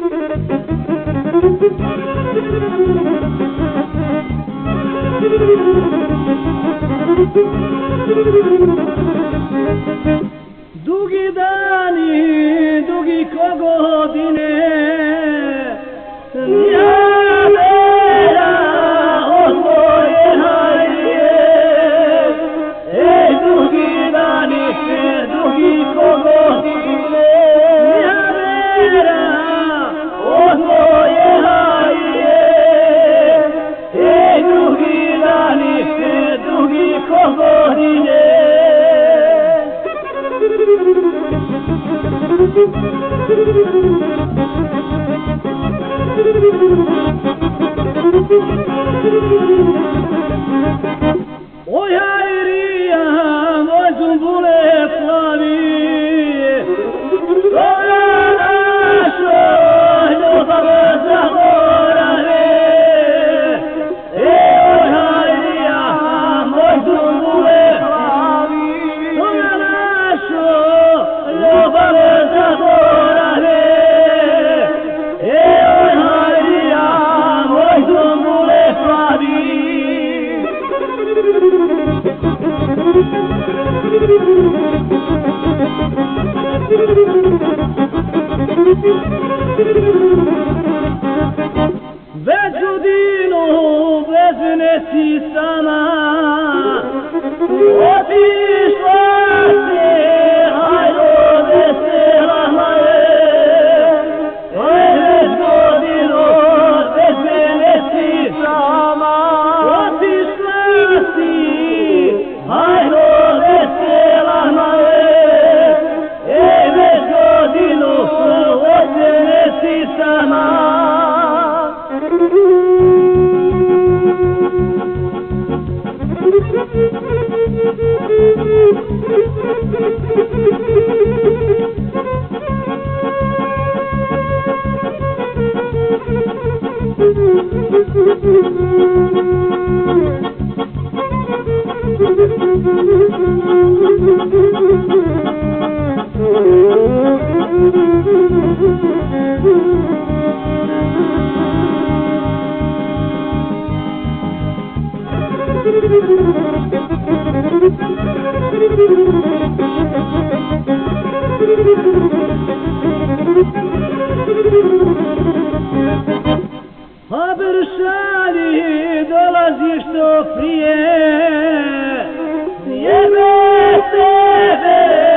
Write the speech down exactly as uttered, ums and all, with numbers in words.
Dugi dani, dugi ko godine, njavera od moje hajde. Ej, dugi dani, dugi ko godine, njavera od moje hajde. Ej, dugi dani, dugi ko godine. Oj hajrija, moj zumbule plavi, svoja našo ljubav zaborave. E, oj hajrija, moj zumbule plavi, svoja našo ljubav zaborave. E, oj hajrija, moj zumbule plavi. Bez godinu, bez nesi sama, otišla se, hajdo vesela moje. Bez godinu, bez nesi sama, otišla si, hajdo vesela moje. Bez godinu, bez nesi sama. Haber šalji, dolazi što prije, jebe tebe.